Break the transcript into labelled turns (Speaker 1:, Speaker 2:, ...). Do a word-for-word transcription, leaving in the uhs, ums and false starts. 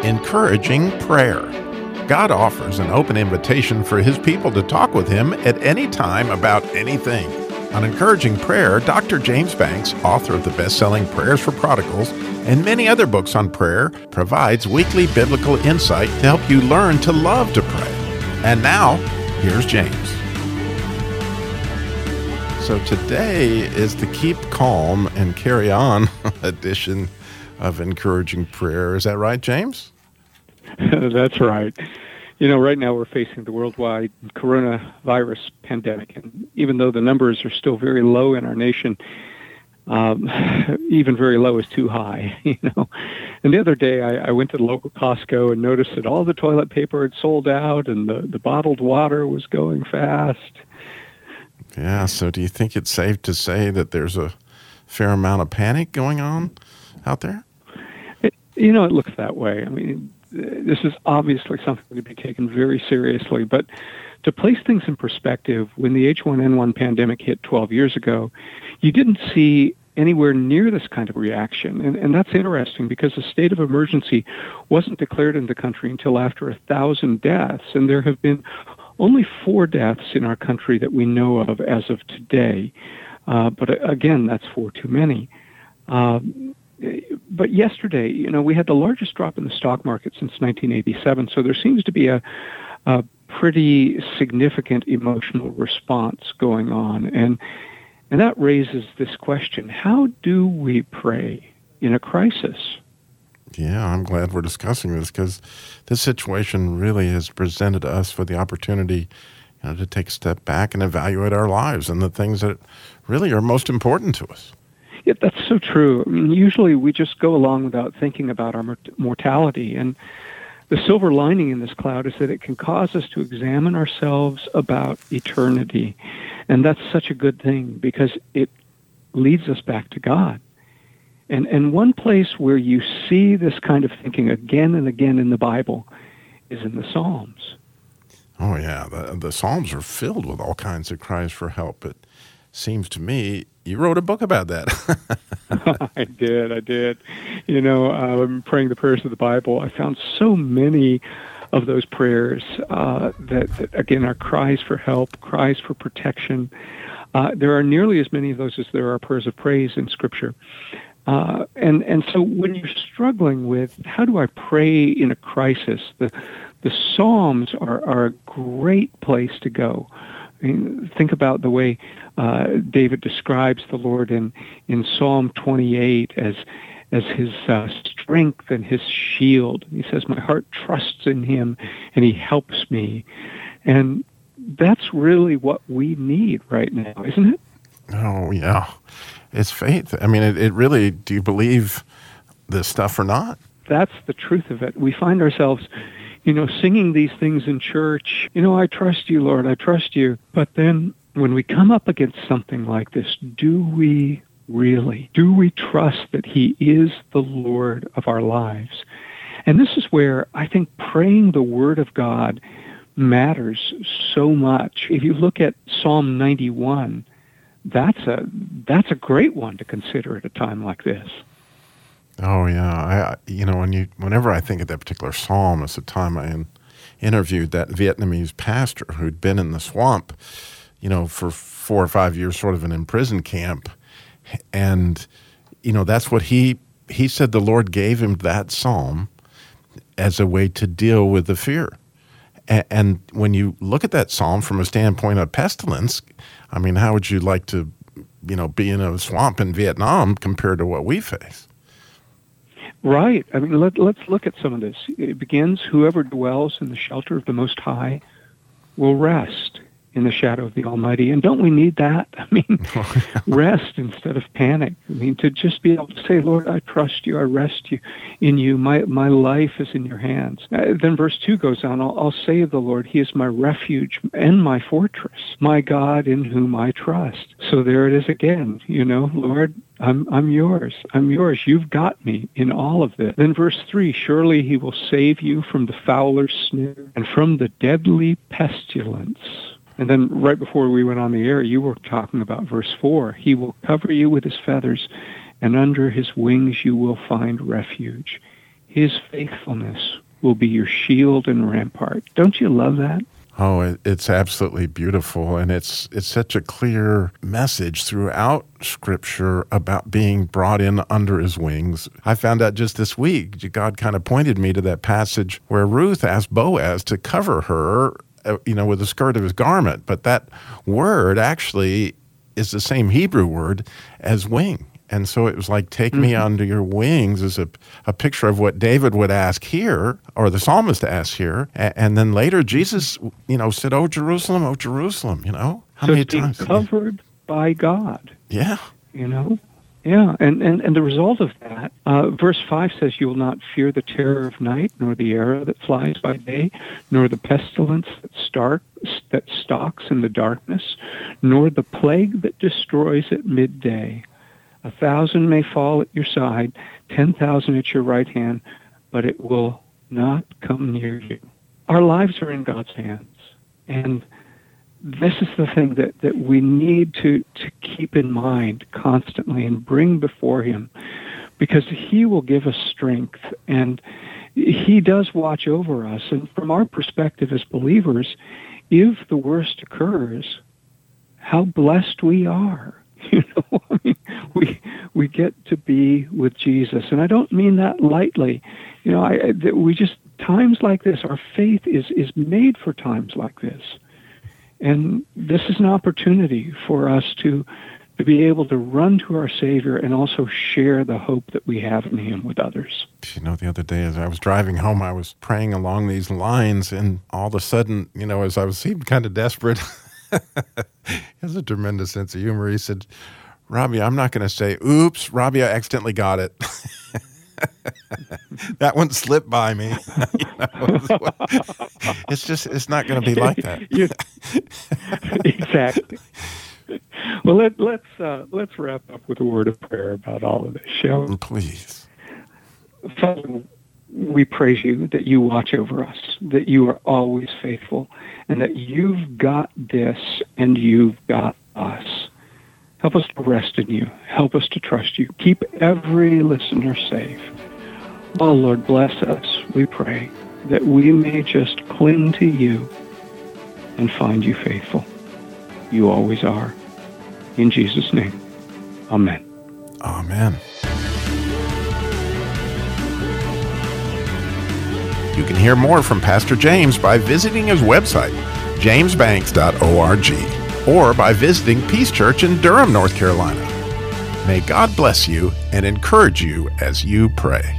Speaker 1: Encouraging Prayer. God offers an open invitation for His people to talk with Him at any time about anything. On Encouraging Prayer, Doctor James Banks, author of the best-selling Prayers for Prodigals and many other books on prayer, provides weekly biblical insight to help you learn to love to pray. And now, here's James. So today is the Keep Calm and Carry On edition of Encouraging Prayer. Is that right, James?
Speaker 2: That's right. You know, right now we're facing the worldwide coronavirus pandemic, and even though the numbers are still very low in our nation, um, even very low is too high, you know. And the other day I, I went to the local Costco and noticed that all the toilet paper had sold out and the, the bottled water was going fast.
Speaker 1: Yeah, so do you think it's safe to say that there's a fair amount of panic going on out there?
Speaker 2: It, you know, it looks that way. I mean, this is obviously something to be taken very seriously, but to place things in perspective, when the H one N one pandemic hit twelve years ago, you didn't see anywhere near this kind of reaction. And, and that's interesting because a state of emergency wasn't declared in the country until after a thousand deaths, and there have been only four deaths in our country that we know of as of today. Uh, but again, that's four too many. Um, but yesterday, you know, we had the largest drop in the stock market since nineteen eighty-seven, so there seems to be a, a pretty significant emotional response going on. And, and that raises this question: how do we pray in a crisis?
Speaker 1: Yeah, I'm glad we're discussing this because this situation really has presented us with the opportunity, you know, to take a step back and evaluate our lives and the things that really are most important to us.
Speaker 2: Yeah, that's so true. I mean, usually we just go along without thinking about our mortality. And the silver lining in this cloud is that it can cause us to examine ourselves about eternity. And that's such a good thing because it leads us back to God. And and one place where you see this kind of thinking again and again in the Bible is in the Psalms.
Speaker 1: Oh, yeah. The, the Psalms are filled with all kinds of cries for help. It seems to me you wrote a book about that.
Speaker 2: I did. I did. You know, um, praying the prayers of the Bible, I found so many of those prayers uh, that, that, again, are cries for help, cries for protection. Uh, there are nearly as many of those as there are prayers of praise in Scripture. Uh, and, and so when you're struggling with how do I pray in a crisis, the, the Psalms are, are a great place to go. I mean, think about the way uh, David describes the Lord in, in Psalm twenty-eight as as his uh, strength and his shield. He says, my heart trusts in him and he helps me. And that's really what we need right now, isn't it?
Speaker 1: Oh, yeah. It's faith. I mean, it, it really, do you believe this stuff or not?
Speaker 2: That's the truth of it. We find ourselves, you know, singing these things in church. You know, I trust you, Lord, I trust you. But then when we come up against something like this, do we really, do we trust that He is the Lord of our lives? And this is where I think praying the Word of God matters so much. If you look at Psalm ninety-one, That's a that's a great one to consider at a time like this.
Speaker 1: Oh yeah, I you know when you whenever I think of that particular psalm, it's a time I in, interviewed that Vietnamese pastor who'd been in the swamp, you know, for four or five years, sort of an imprisoned camp, and you know that's what he he said the Lord gave him that psalm as a way to deal with the fear. And when you look at that psalm from a standpoint of pestilence, I mean, how would you like to, you know, be in a swamp in Vietnam compared to what we face?
Speaker 2: Right. I mean, let, let's look at some of this. It begins, whoever dwells in the shelter of the Most High will rest in the shadow of the Almighty. And don't we need that? I mean, rest instead of panic. I mean, to just be able to say, Lord, I trust you, I rest you in you. My my life is in your hands. Uh, then verse two goes on, I'll, I'll say of the Lord, He is my refuge and my fortress, my God in whom I trust. So there it is again, you know, Lord, I'm I'm yours. I'm yours. You've got me in all of this. Then verse three, surely He will save you from the fowler's snare and from the deadly pestilence. And then right before we went on the air, you were talking about verse four. He will cover you with His feathers, and under His wings you will find refuge. His faithfulness will be your shield and rampart. Don't you love that?
Speaker 1: Oh, it, it's absolutely beautiful, and it's it's such a clear message throughout Scripture about being brought in under his wings. I found out just this week, God kind of pointed me to that passage where Ruth asked Boaz to cover her, uh, you know, with the skirt of his garment, but that word actually is the same Hebrew word as wing. And so it was like, take mm-hmm. me under your wings is a, a picture of what David would ask here, or the psalmist asked here. A- and then later Jesus, you know, said, oh, Jerusalem, oh, Jerusalem, you know. How
Speaker 2: so
Speaker 1: many
Speaker 2: it's being
Speaker 1: times?
Speaker 2: covered by God.
Speaker 1: Yeah.
Speaker 2: You know? Yeah, and, and, and the result of that, uh, verse five says, you will not fear the terror of night, nor the arrow that flies by day, nor the pestilence that, stark, that stalks in the darkness, nor the plague that destroys at midday. A thousand may fall at your side, ten thousand at your right hand, but it will not come near you. Our lives are in God's hands. And this is the thing that, that we need to, to keep in mind constantly and bring before him, because he will give us strength, and he does watch over us. And from our perspective as believers, if the worst occurs, how blessed we are. You know, I mean, we we get to be with Jesus, and I don't mean that lightly. You know, I, I we just times like this, our faith is is made for times like this, and this is an opportunity for us to to be able to run to our Savior and also share the hope that we have in Him with others.
Speaker 1: You know, the other day as I was driving home, I was praying along these lines, and all of a sudden, you know, as I was seemed kind of desperate. He has a tremendous sense of humor. He said, Robbie, I'm not going to say, oops, Robbie, I accidentally got it. That one slipped by me. You know, it's just, it's not going to be like that.
Speaker 2: Exactly. Well, let, let's uh, let's wrap up with a word of prayer about all of this, shall we?
Speaker 1: Please.
Speaker 2: Father, we praise you that you watch over us, that you are always faithful, and that you've got this and you've got us. Help us to rest in you. Help us to trust you. Keep every listener safe. Oh, Lord, bless us, we pray, that we may just cling to you and find you faithful. You always are. In Jesus' name, amen.
Speaker 1: Amen. You can hear more from Pastor James by visiting his website, james banks dot org, or by visiting Peace Church in Durham, North Carolina. May God bless you and encourage you as you pray.